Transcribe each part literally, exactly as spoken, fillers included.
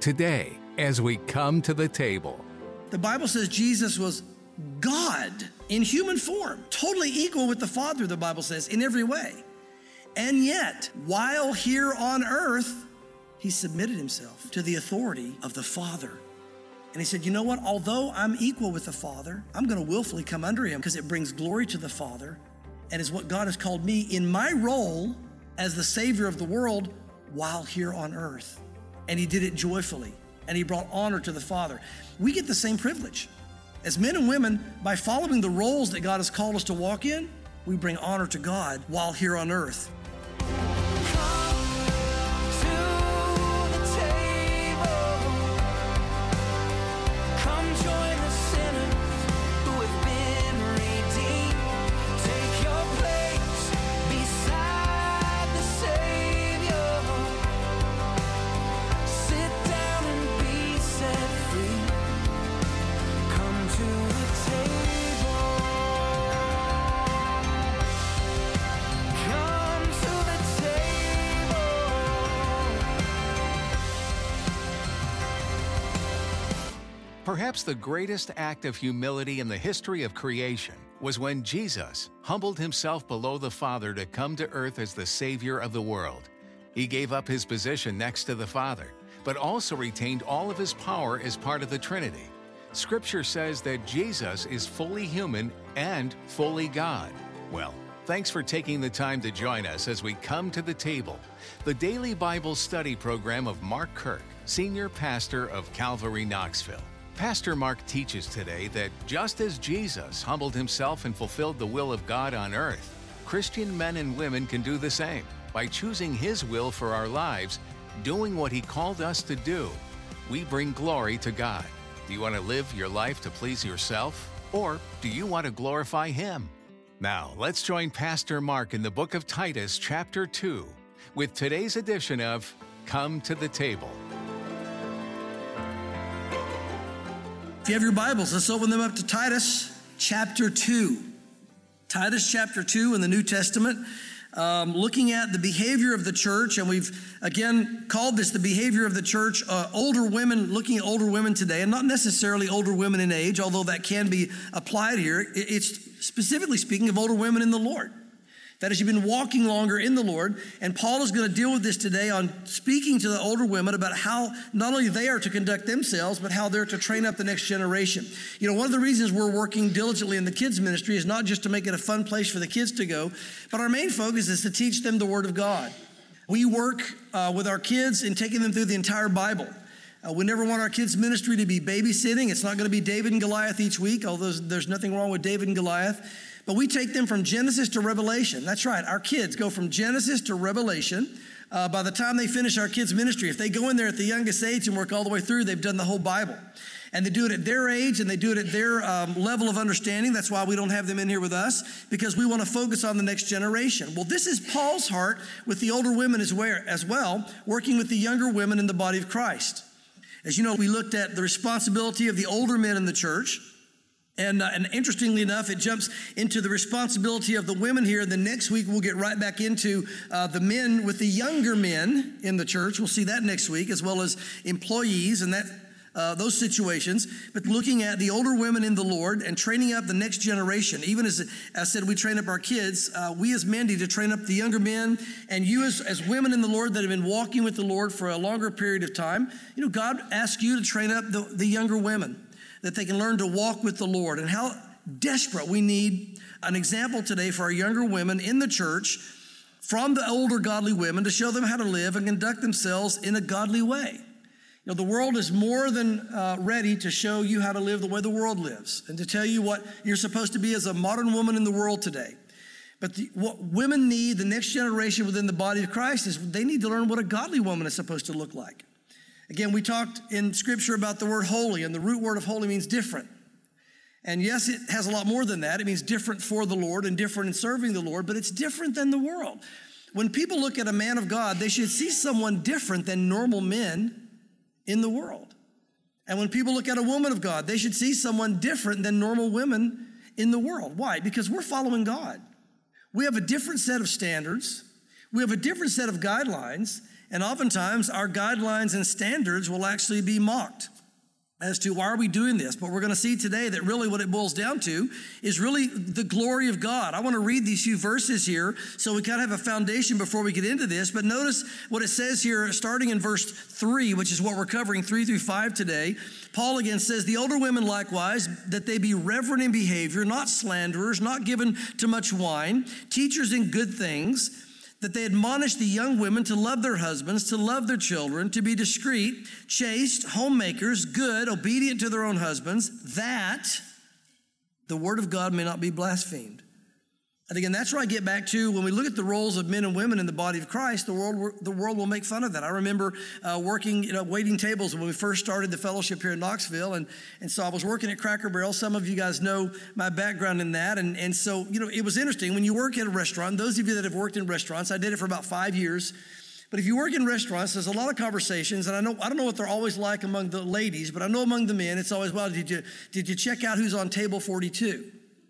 Today, as we come to the table. The Bible says Jesus was God in human form, totally equal with the Father, the Bible says, in every way. And yet, while here on earth, he submitted himself to the authority of the Father. And he said, you know what? Although I'm equal with the Father, I'm going to willfully come under him because it brings glory to the Father and is what God has called me in my role as the Savior of the world while here on earth. And he did it joyfully, and he brought honor to the Father. We get the same privilege. As men and women, by following the roles that God has called us to walk in, we bring honor to God while here on earth. Perhaps the greatest act of humility in the history of creation was when Jesus humbled himself below the Father to come to earth as the Savior of the world. He gave up his position next to the Father, but also retained all of his power as part of the Trinity. Scripture says that Jesus is fully human and fully God. Well, thanks for taking the time to join us as we come to the table, the daily Bible study program of Mark Kirk, Senior Pastor of Calvary Knoxville. Pastor Mark teaches today that just as Jesus humbled himself and fulfilled the will of God on earth, Christian men and women can do the same by choosing His will for our lives, doing what He called us to do. We bring glory to God. Do you want to live your life to please yourself, or do you want to glorify Him? Now, let's join Pastor Mark in the book of Titus, chapter two, with today's edition of Come to the Table. If you have your Bibles, let's open them up to Titus chapter two. Titus chapter two in the New Testament, um, looking at the behavior of the church. And we've, again, called this the behavior of the church. Uh, older women, looking at older women today, and not necessarily older women in age, although that can be applied here. It's specifically speaking of older women in the Lord. That is, you've been walking longer in the Lord, and Paul is going to deal with this today on speaking to the older women about how not only they are to conduct themselves, but how they're to train up the next generation. You know, one of the reasons we're working diligently in the kids ministry is not just to make it a fun place for the kids to go, but our main focus is to teach them the Word of God. We work uh, with our kids in taking them through the entire Bible. Uh, we never want our kids' ministry to be babysitting. It's not going to be David and Goliath each week, although there's nothing wrong with David and Goliath. But we take them from Genesis to Revelation. That's right. Our kids go from Genesis to Revelation. Uh, by the time they finish our kids' ministry, if they go in there at the youngest age and work all the way through, they've done the whole Bible. And they do it at their age, and they do it at their um, level of understanding. That's why we don't have them in here with us, because we want to focus on the next generation. Well, this is Paul's heart with the older women as well, working with the younger women in the body of Christ. As you know, we looked at the responsibility of the older men in the church. And, uh, and interestingly enough, it jumps into the responsibility of the women here. The next week, we'll get right back into uh, the men with the younger men in the church. We'll see that next week, as well as employees and that uh, those situations. But looking at the older women in the Lord and training up the next generation. Even as I said, we train up our kids. Uh, we as men need to train up the younger men. And you as, as women in the Lord that have been walking with the Lord for a longer period of time, you know, God asks you to train up the, the younger women, that they can learn to walk with the Lord, and how desperate we need an example today for our younger women in the church from the older godly women to show them how to live and conduct themselves in a godly way. You know, the world is more than uh, ready to show you how to live the way the world lives and to tell you what you're supposed to be as a modern woman in the world today. But the, what women need, the next generation within the body of Christ, is they need to learn what a godly woman is supposed to look like. Again, we talked in Scripture about the word holy, and the root word of holy means different. And yes, it has a lot more than that. It means different for the Lord and different in serving the Lord, but it's different than the world. When people look at a man of God, they should see someone different than normal men in the world. And when people look at a woman of God, they should see someone different than normal women in the world. Why? Because we're following God. We have a different set of standards. We have a different set of guidelines. And oftentimes our guidelines and standards will actually be mocked as to why are we doing this. But we're going to see today that really what it boils down to is really the glory of God. I want to read these few verses here so we kind of have a foundation before we get into this. But notice what it says here starting in verse three, which is what we're covering, three through five today. Paul again says, the older women likewise, that they be reverent in behavior, not slanderers, not given to much wine, teachers in good things, that they admonish the young women to love their husbands, to love their children, to be discreet, chaste, homemakers, good, obedient to their own husbands, that the word of God may not be blasphemed. And again, that's where I get back to when we look at the roles of men and women in the body of Christ, the world the world will make fun of that. I remember uh, working, you know, waiting tables when we first started the fellowship here in Knoxville. And, and so I was working at Cracker Barrel. Some of you guys know my background in that. And, and so, you know, it was interesting. When you work at a restaurant, those of you that have worked in restaurants, I did it for about five years. But if you work in restaurants, there's a lot of conversations. And I know I don't know what they're always like among the ladies, but I know among the men, it's always, well, did you, did you check out who's on table forty-two?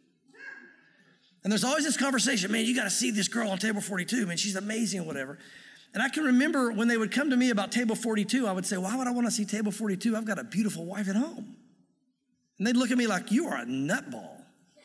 And there's always this conversation, man, you got to see this girl on table forty-two, man, she's amazing or whatever. And I can remember when they would come to me about table forty-two, I would say, why would I want to see table forty-two? I've got a beautiful wife at home. And they'd look at me like, you are a nutball.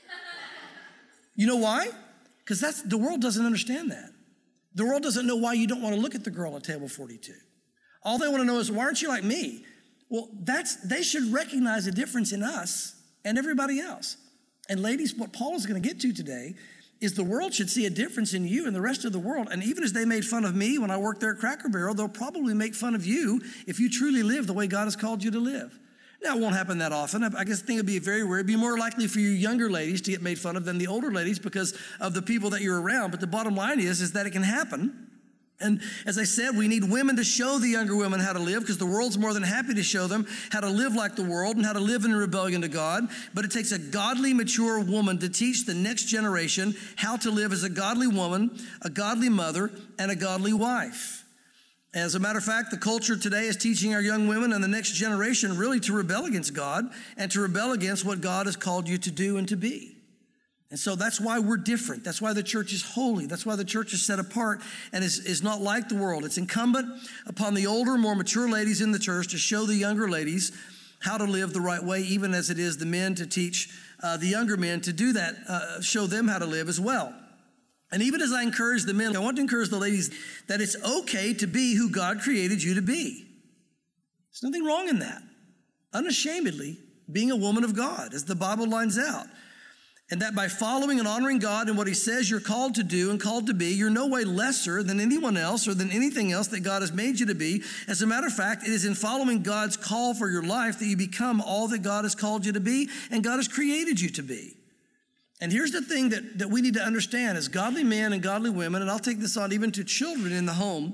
You know why? Because that's the world doesn't understand that. The world doesn't know why you don't want to look at the girl at table forty-two. All they want to know is, why aren't you like me? Well, that's they should recognize a difference in us and everybody else. And ladies, what Paul is going to get to today is the world should see a difference in you and the rest of the world. And even as they made fun of me when I worked there at Cracker Barrel, they'll probably make fun of you if you truly live the way God has called you to live. Now, it won't happen that often. I guess I think it'd be very rare. It'd be more likely for you younger ladies to get made fun of than the older ladies because of the people that you're around. But the bottom line is, is that it can happen. And as I said, we need women to show the younger women how to live because the world's more than happy to show them how to live like the world and how to live in rebellion to God. But it takes a godly, mature woman to teach the next generation how to live as a godly woman, a godly mother, and a godly wife. As a matter of fact, the culture today is teaching our young women and the next generation really to rebel against God and to rebel against what God has called you to do and to be. And so that's why we're different. That's why the church is holy. That's why the church is set apart and is, is not like the world. It's incumbent upon the older, more mature ladies in the church to show the younger ladies how to live the right way, even as it is the men to teach uh, the younger men to do that, uh, show them how to live as well. And even as I encourage the men, I want to encourage the ladies that it's okay to be who God created you to be. There's nothing wrong in that. Unashamedly, being a woman of God, as the Bible lines out. And that by following and honoring God and what he says you're called to do and called to be, you're no way lesser than anyone else or than anything else that God has made you to be. As a matter of fact, it is in following God's call for your life that you become all that God has called you to be and God has created you to be. And here's the thing that, that we need to understand as godly men and godly women, and I'll take this on even to children in the home.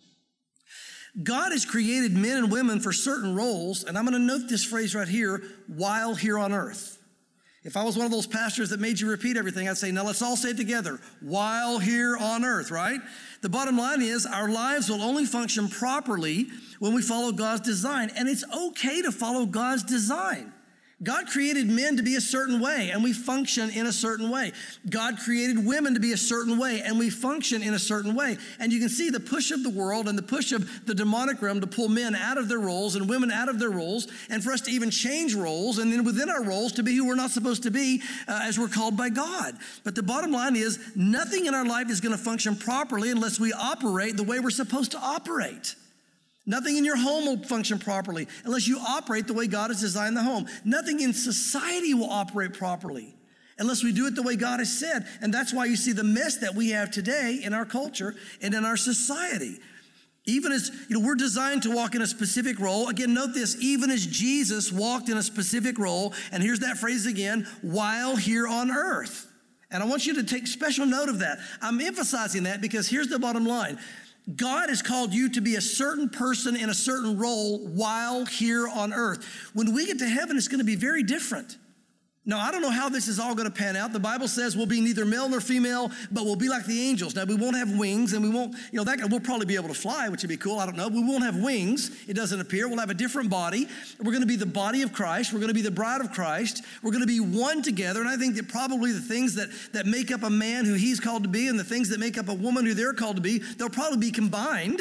God has created men and women for certain roles, and I'm going to note this phrase right here, while here on earth. If I was one of those pastors that made you repeat everything, I'd say, now let's all say it together, while here on earth, right? The bottom line is our lives will only function properly when we follow God's design, and it's okay to follow God's design. God created men to be a certain way, and we function in a certain way. God created women to be a certain way, and we function in a certain way. And you can see the push of the world and the push of the demonic realm to pull men out of their roles and women out of their roles, and for us to even change roles, and then within our roles to be who we're not supposed to be uh, as we're called by God. But the bottom line is nothing in our life is going to function properly unless we operate the way we're supposed to operate. Nothing in your home will function properly unless you operate the way God has designed the home. Nothing in society will operate properly unless we do it the way God has said. And that's why you see the mess that we have today in our culture and in our society. Even as, you know, we're designed to walk in a specific role. Again, note this, even as Jesus walked in a specific role, and here's that phrase again, while here on earth. And I want you to take special note of that. I'm emphasizing that because here's the bottom line. God has called you to be a certain person in a certain role while here on earth. When we get to heaven, it's going to be very different. Now, I don't know how this is all going to pan out. The Bible says we'll be neither male nor female, but we'll be like the angels. Now, we won't have wings, and we won't, you know, that we'll probably be able to fly, which would be cool. I don't know. We won't have wings. It doesn't appear. We'll have a different body. We're going to be the body of Christ. We're going to be the bride of Christ. We're going to be one together. And I think that probably the things that, that make up a man who he's called to be and the things that make up a woman who they're called to be, they'll probably be combined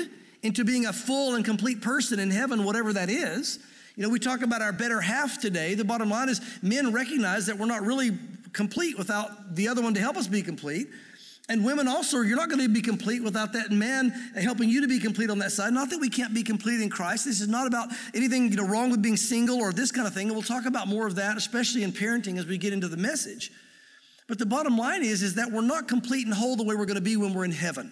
into being a full and complete person in heaven, whatever that is. You know, we talk about our better half today. The bottom line is men recognize that we're not really complete without the other one to help us be complete. And women also, you're not going to be complete without that man helping you to be complete on that side. Not that we can't be complete in Christ. This is not about anything, you know, wrong with being single or this kind of thing. And we'll talk about more of that, especially in parenting as we get into the message. But the bottom line is, is that we're not complete and whole the way we're going to be when we're in heaven.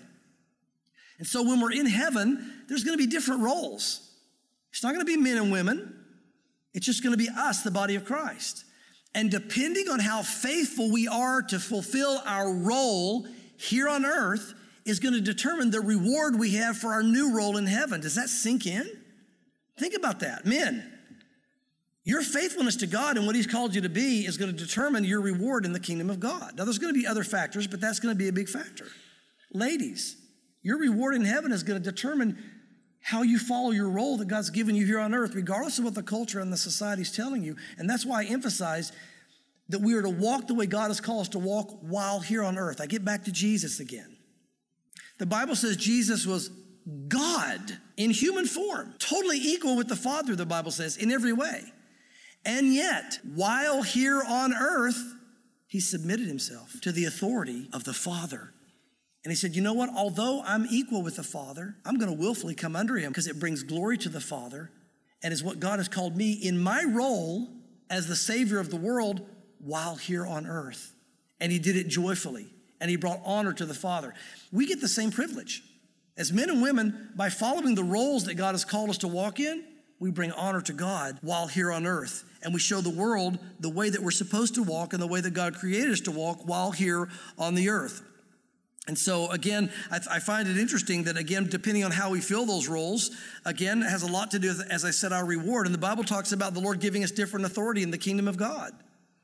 And so when we're in heaven, there's going to be different roles. It's not going to be men and women. It's just going to be us, the body of Christ. And depending on how faithful we are to fulfill our role here on earth is going to determine the reward we have for our new role in heaven. Does that sink in? Think about that. Men, your faithfulness to God and what he's called you to be is going to determine your reward in the kingdom of God. Now, there's going to be other factors, but that's going to be a big factor. Ladies, your reward in heaven is going to determine how you follow your role that God's given you here on earth, regardless of what the culture and the society is telling you. And that's why I emphasize that we are to walk the way God has called us to walk while here on earth. I get back to Jesus again. The Bible says Jesus was God in human form, totally equal with the Father, the Bible says, in every way. And yet, while here on earth, he submitted himself to the authority of the Father. And he said, you know what? Although I'm equal with the Father, I'm going to willfully come under him because it brings glory to the Father and is what God has called me in my role as the Savior of the world while here on earth. And he did it joyfully, and he brought honor to the Father. We get the same privilege. As men and women, by following the roles that God has called us to walk in, we bring honor to God while here on earth. And we show the world the way that we're supposed to walk and the way that God created us to walk while here on the earth. And so, again, I, I find it interesting that, again, depending on how we fill those roles, again, it has a lot to do with, as I said, our reward. And the Bible talks about the Lord giving us different authority in the kingdom of God.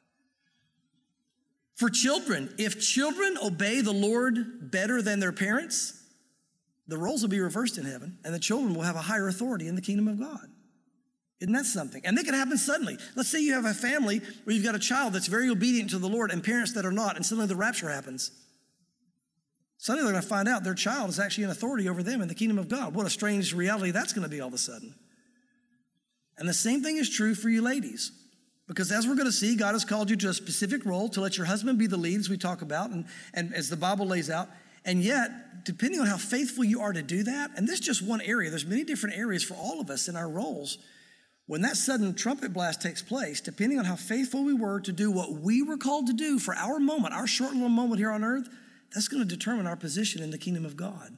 For children, if children obey the Lord better than their parents, the roles will be reversed in heaven, and the children will have a higher authority in the kingdom of God. Isn't that something? And it can happen suddenly. Let's say you have a family where you've got a child that's very obedient to the Lord and parents that are not, and suddenly the rapture happens. Suddenly they're going to find out their child is actually in authority over them in the kingdom of God. What a strange reality that's going to be all of a sudden. And the same thing is true for you ladies. Because as we're going to see, God has called you to a specific role to let your husband be the lead, as we talk about, and, and as the Bible lays out. And yet, depending on how faithful you are to do that, and this is just one area, there's many different areas for all of us in our roles. When that sudden trumpet blast takes place, depending on how faithful we were to do what we were called to do for our moment, our short little moment here on earth, that's going to determine our position in the kingdom of God.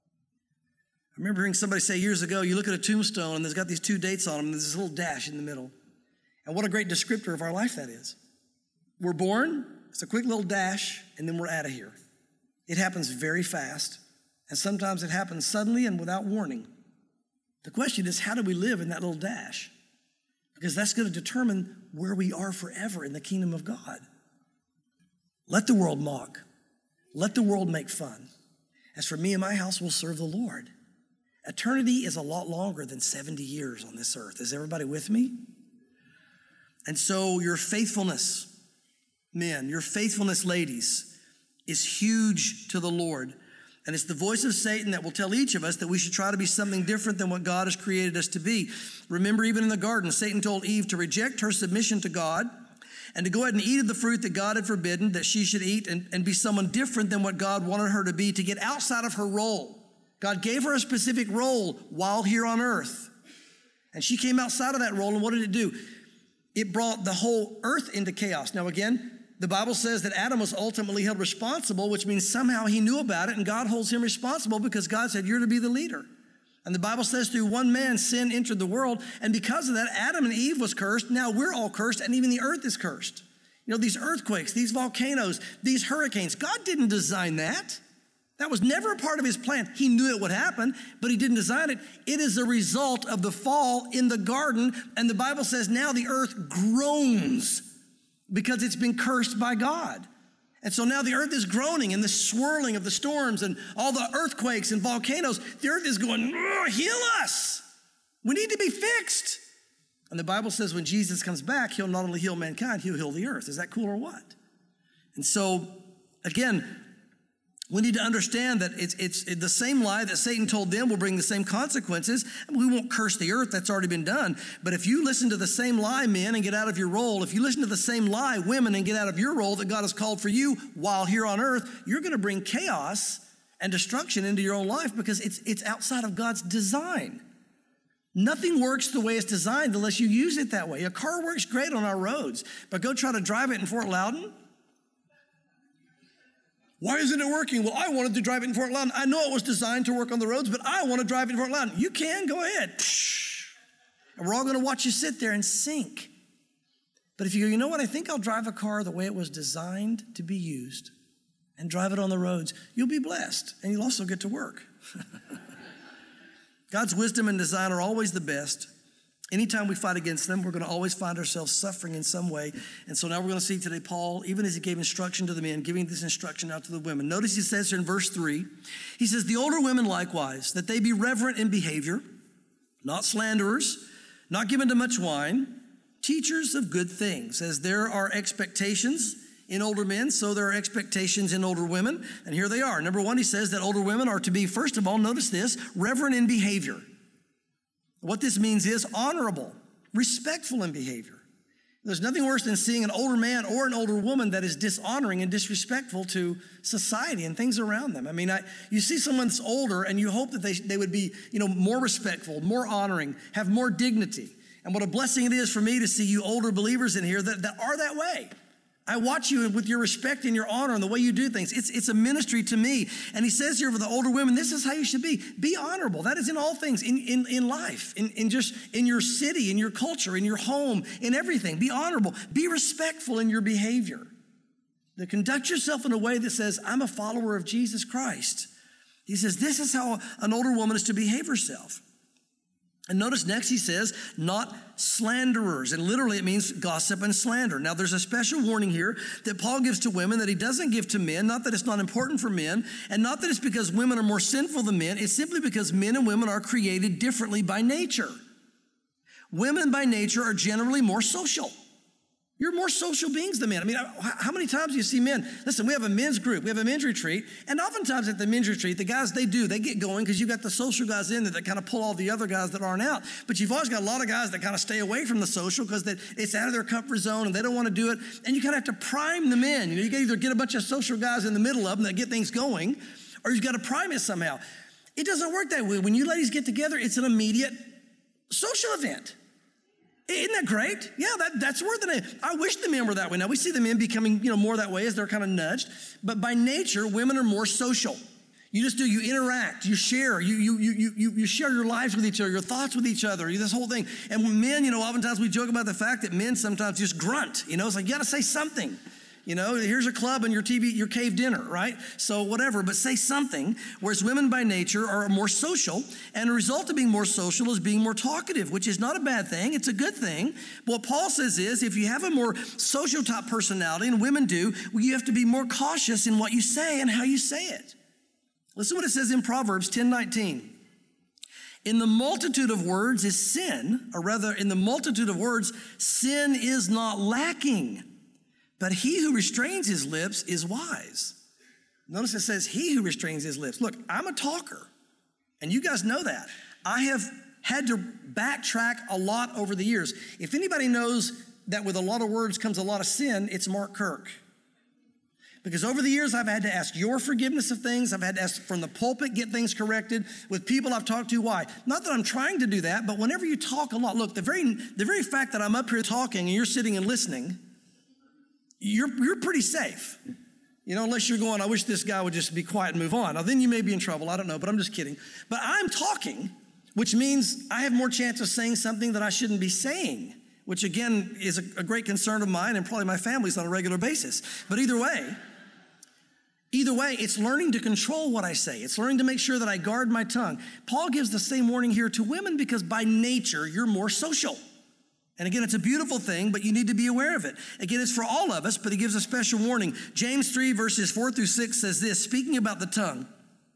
I remember hearing somebody say years ago, you look at a tombstone and there's got these two dates on them, and there's this little dash in the middle. And what a great descriptor of our life that is. We're born, it's a quick little dash, and then we're out of here. It happens very fast, and sometimes it happens suddenly and without warning. The question is, how do we live in that little dash? Because that's going to determine where we are forever in the kingdom of God. Let the world mock. Let the world make fun. As for me and my house, we'll serve the Lord. Eternity is a lot longer than seventy years on this earth. Is everybody with me? And so your faithfulness, men, your faithfulness, ladies, is huge to the Lord. And it's the voice of Satan that will tell each of us that we should try to be something different than what God has created us to be. Remember, even in the garden, Satan told Eve to reject her submission to God and to go ahead and eat of the fruit that God had forbidden that she should eat, and, and be someone different than what God wanted her to be, to get outside of her role. God gave her a specific role while here on earth. And she came outside of that role, and what did it do? It brought the whole earth into chaos. Now again, the Bible says that Adam was ultimately held responsible, which means somehow he knew about it, and God holds him responsible because God said, you're to be the leader. And the Bible says through one man, sin entered the world. And because of that, Adam and Eve was cursed. Now we're all cursed, and even the earth is cursed. You know, these earthquakes, these volcanoes, these hurricanes, God didn't design that. That was never a part of his plan. He knew it would happen, but he didn't design it. It is a result of the fall in the garden. And the Bible says now the earth groans because it's been cursed by God. And so now the earth is groaning, and the swirling of the storms and all the earthquakes and volcanoes, the earth is going, heal us. We need to be fixed. And the Bible says when Jesus comes back, he'll not only heal mankind, he'll heal the earth. Is that cool or what? And so, again, We need to understand that it's, it's the same lie that Satan told them will bring the same consequences. We won't curse the earth. That's already been done. But if you listen to the same lie, men, and get out of your role, if you listen to the same lie, women, and get out of your role that God has called for you while here on earth, you're going to bring chaos and destruction into your own life because it's, it's outside of God's design. Nothing works the way it's designed unless you use it that way. A car works great on our roads, but go try to drive it in Fort Loudon. Why isn't it working? Well, I wanted to drive it in Fort Loudon. I know it was designed to work on the roads, but I want to drive it in Fort Loudon. You can, go ahead. And we're all going to watch you sit there and sink. But if you go, you know what? I think I'll drive a car the way it was designed to be used and drive it on the roads. You'll be blessed, and you'll also get to work. God's wisdom and design are always the best. Anytime we fight against them, we're going to always find ourselves suffering in some way. And so now we're going to see today Paul, even as he gave instruction to the men, giving this instruction out to the women. Notice he says here in verse three, he says, the older women likewise, that they be reverent in behavior, not slanderers, not given to much wine, teachers of good things. As there are expectations in older men, so there are expectations in older women. And here they are. Number one, he says that older women are to be, first of all, notice this, reverent in behavior. What this means is honorable, respectful in behavior. There's nothing worse than seeing an older man or an older woman that is dishonoring and disrespectful to society and things around them. I mean, I, you see someone that's older and you hope that they, they would be, you know, more respectful, more honoring, have more dignity. And what a blessing it is for me to see you older believers in here that, that are that way. I watch you with your respect and your honor and the way you do things. It's, it's a ministry to me. And he says here for the older women, this is how you should be. Be honorable. That is in all things, in, in, in life, in, in just in your city, in your culture, in your home, in everything. Be honorable. Be respectful in your behavior. To conduct yourself in a way that says, I'm a follower of Jesus Christ. He says, this is how an older woman is to behave herself. And notice next he says, not slanderers. And literally it means gossip and slander. Now there's a special warning here that Paul gives to women that he doesn't give to men. Not that it's not important for men, and not that it's because women are more sinful than men. It's simply because men and women are created differently by nature. Women by nature are generally more social. You're more social beings than men. I mean, how many times do you see men? Listen, we have a men's group. We have a men's retreat. And oftentimes at the men's retreat, the guys, they do. They get going because you've got the social guys in there that kind of pull all the other guys that aren't out. But you've always got a lot of guys that kind of stay away from the social because it's out of their comfort zone and they don't want to do it. And you kind of have to prime the men. You know, you got to either get a bunch of social guys in the middle of them that get things going, or you've got to prime it somehow. It doesn't work that way. When you ladies get together, it's an immediate social event. Isn't that great? Yeah, that, that's worth it. I wish the men were that way. Now, we see the men becoming, you know, more that way as they're kind of nudged. But by nature, women are more social. You just do, you interact, you share, you you you you you share your lives with each other, your thoughts with each other, this whole thing. And when men, you know, oftentimes we joke about the fact that men sometimes just grunt. You know, it's like, you got to say something. You know, here's a club and your T V, your cave dinner, right? So whatever, but say something. Whereas women by nature are more social, and the result of being more social is being more talkative, which is not a bad thing. It's a good thing. But what Paul says is, if you have a more social type personality, and women do, well, you have to be more cautious in what you say and how you say it. Listen to what it says in Proverbs ten nineteen. In the multitude of words is sin, or rather, in the multitude of words, sin is not lacking. But he who restrains his lips is wise. Notice it says he who restrains his lips. Look, I'm a talker, and you guys know that. I have had to backtrack a lot over the years. If anybody knows that with a lot of words comes a lot of sin, it's Mark Kirk. Because over the years, I've had to ask your forgiveness of things. I've had to ask from the pulpit, get things corrected with people I've talked to. Why? Not that I'm trying to do that, but whenever you talk a lot, look, the very, the very fact that I'm up here talking and you're sitting and listening, You're, you're pretty safe, you know, unless you're going, I wish this guy would just be quiet and move on. Now, then you may be in trouble. I don't know, but I'm just kidding. But I'm talking, which means I have more chance of saying something that I shouldn't be saying, which, again, is a, a great concern of mine and probably my family's on a regular basis. But either way, either way, it's learning to control what I say. It's learning to make sure that I guard my tongue. Paul gives the same warning here to women because by nature, you're more social. And again, it's a beautiful thing, but you need to be aware of it. Again, it's for all of us, but he gives a special warning. James three, verses four through six says this, speaking about the tongue.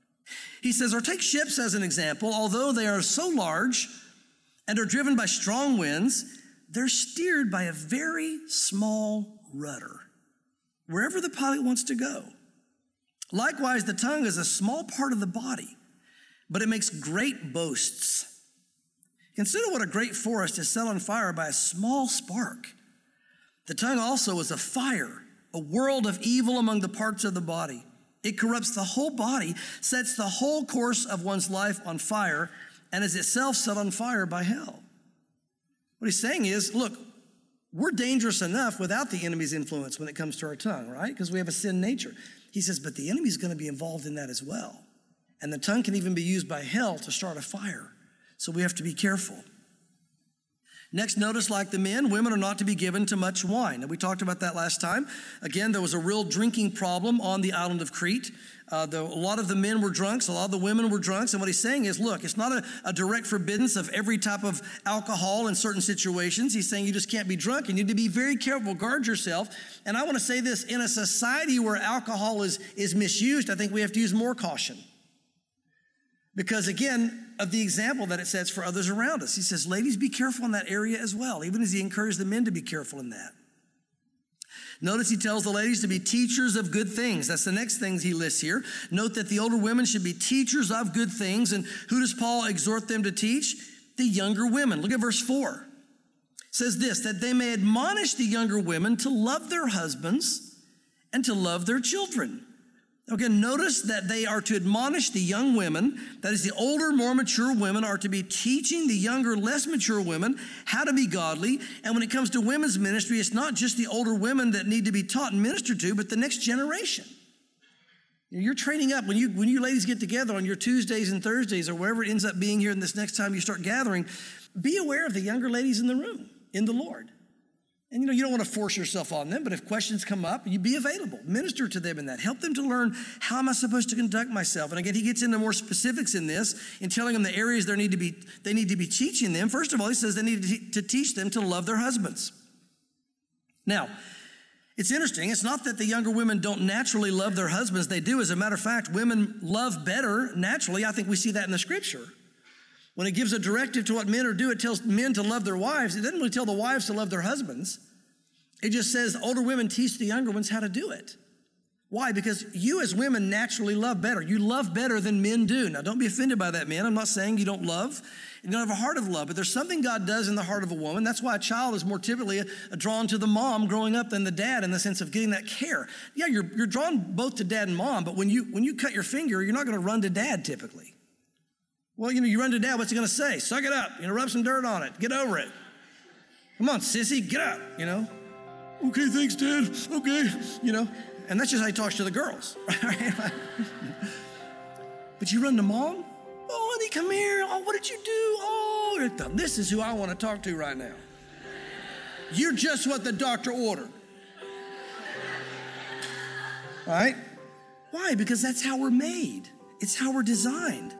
He says, or take ships as an example. Although they are so large and are driven by strong winds, they're steered by a very small rudder, wherever the pilot wants to go. Likewise, the tongue is a small part of the body, but it makes great boasts. Consider what a great forest is set on fire by a small spark. The tongue also is a fire, a world of evil among the parts of the body. It corrupts the whole body, sets the whole course of one's life on fire, and is itself set on fire by hell. What he's saying is, look, we're dangerous enough without the enemy's influence when it comes to our tongue, right? Because we have a sin nature. He says, but the enemy's going to be involved in that as well. And the tongue can even be used by hell to start a fire. So we have to be careful. Next, notice, like the men, women are not to be given to much wine. And we talked about that last time. Again, there was a real drinking problem on the island of Crete. Uh, the, a lot of the men were drunks, a lot of the women were drunks. And what he's saying is, look, it's not a, a direct forbiddance of every type of alcohol in certain situations. He's saying you just can't be drunk. You need to be very careful, guard yourself. And I want to say this, in a society where alcohol is, is misused, I think we have to use more caution. Because again, of the example that it sets for others around us. He says, ladies, be careful in that area as well, even as he encouraged the men to be careful in that. Notice he tells the ladies to be teachers of good things. That's the next things he lists here. Note that the older women should be teachers of good things. And who does Paul exhort them to teach? The younger women. Look at verse four. It says this, that they may admonish the younger women to love their husbands and to love their children. Okay, notice that they are to admonish the young women, that is the older, more mature women are to be teaching the younger, less mature women how to be godly. And when it comes to women's ministry, it's not just the older women that need to be taught and ministered to, but the next generation. You're training up. When you when you ladies get together on your Tuesdays and Thursdays or wherever it ends up being here, and this next time you start gathering, be aware of the younger ladies in the room, in the Lord. And, you know, you don't want to force yourself on them, but if questions come up, you be available. Minister to them in that. Help them to learn, how am I supposed to conduct myself? And again, he gets into more specifics in this, in telling them the areas they need to be, they need to be teaching them. First of all, he says they need to, to teach them to love their husbands. Now, it's interesting. It's not that the younger women don't naturally love their husbands. They do. As a matter of fact, women love better naturally. I think we see that in the scripture. When it gives a directive to what men are do, it tells men to love their wives. It doesn't really tell the wives to love their husbands. It just says older women teach the younger ones how to do it. Why? Because you as women naturally love better. You love better than men do. Now, don't be offended by that, men. I'm not saying you don't love. You don't have a heart of love, but there's something God does in the heart of a woman. That's why a child is more typically drawn to the mom growing up than the dad in the sense of getting that care. Yeah, you're, you're drawn both to dad and mom, but when you, when you cut your finger, you're not going to run to dad typically. Well, you know, you run to dad, what's he going to say? Suck it up, you know, rub some dirt on it, get over it. Come on, sissy, get up, you know. Okay, thanks, Dad, okay, you know. And that's just how he talks to the girls, right? But you run to mom, oh, honey, come here, oh, what did you do? Oh, this is who I want to talk to right now. You're just what the doctor ordered. All right? Why? Because that's how we're made. It's how we're designed.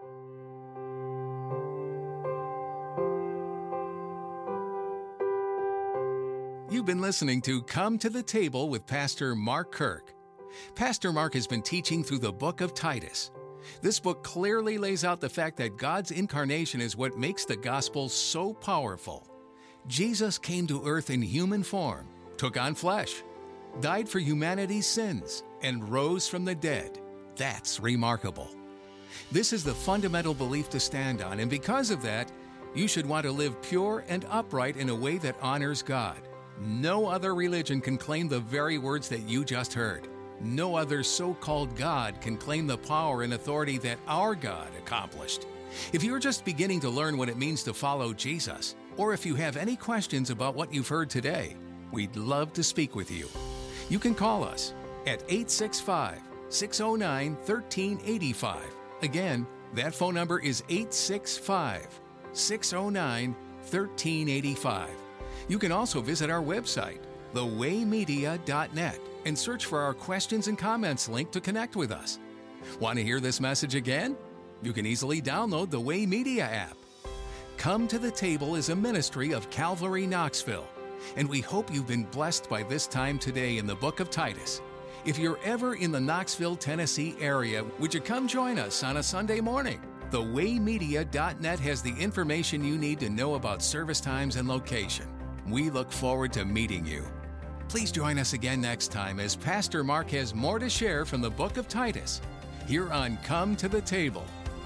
You've been listening to Come to the Table with Pastor Mark Kirk. Pastor Mark has been teaching through the book of Titus. This book clearly lays out the fact that God's incarnation is what makes the gospel so powerful. Jesus came to earth in human form, took on flesh, died for humanity's sins, and rose from the dead. That's remarkable. This is the fundamental belief to stand on, and because of that, you should want to live pure and upright in a way that honors God. No other religion can claim the very words that you just heard. No other so-called God can claim the power and authority that our God accomplished. If you're just beginning to learn what it means to follow Jesus, or if you have any questions about what you've heard today, we'd love to speak with you. You can call us at eight six five, six oh nine, one three eight five. Again, that phone number is eight six five, six oh nine, one three eight five. You can also visit our website, the way media dot net, and search for our questions and comments link to connect with us. Want to hear this message again? You can easily download the Way Media app. Come to the Table is a ministry of Calvary Knoxville, and we hope you've been blessed by this time today in the book of Titus. If you're ever in the Knoxville, Tennessee area, would you come join us on a Sunday morning? the way media dot net has the information you need to know about service times and location. We look forward to meeting you. Please join us again next time as Pastor Mark has more to share from the book of Titus, here on Come to the Table.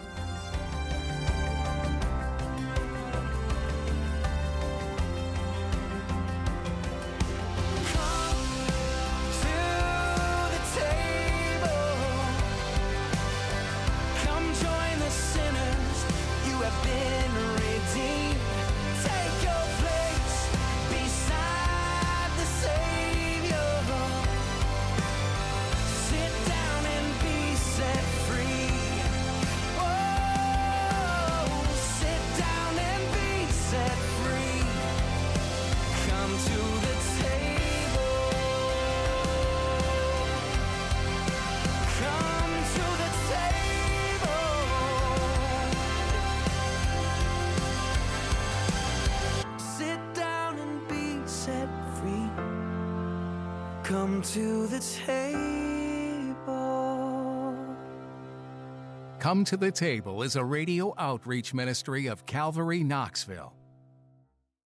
Come to the table. Come to the Table is a radio outreach ministry of Calvary Knoxville.